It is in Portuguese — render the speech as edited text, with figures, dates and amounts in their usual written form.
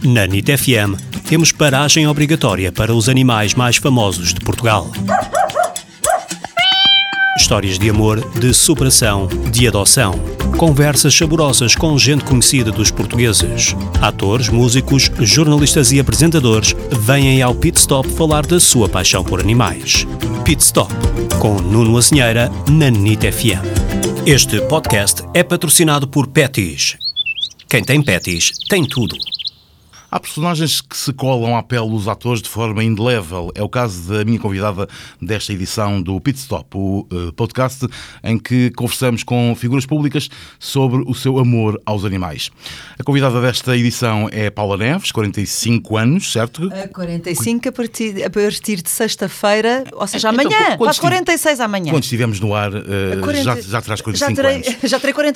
Na NIT FM, temos paragem obrigatória para os animais mais famosos de Portugal. Histórias de amor, de superação, de adoção. Conversas saborosas com gente conhecida dos portugueses. Atores, músicos, jornalistas e apresentadores vêm ao Pit Stop falar da sua paixão por animais. Pit Stop, com Nuno Azinheira, na NIT FM. Este podcast é patrocinado por Petis. Quem tem Petis tem tudo. Há personagens que se colam à pele dos atores de forma indelével. É o caso da minha convidada desta edição do Pit Stop, o podcast em que conversamos com figuras públicas sobre o seu amor aos animais. A convidada desta edição é Paula Neves, 45 anos, certo? 45 a partir de sexta-feira, ou seja, amanhã. Faz 46 amanhã. Quando estivemos no ar, já terás 45 anos. Já terei 46.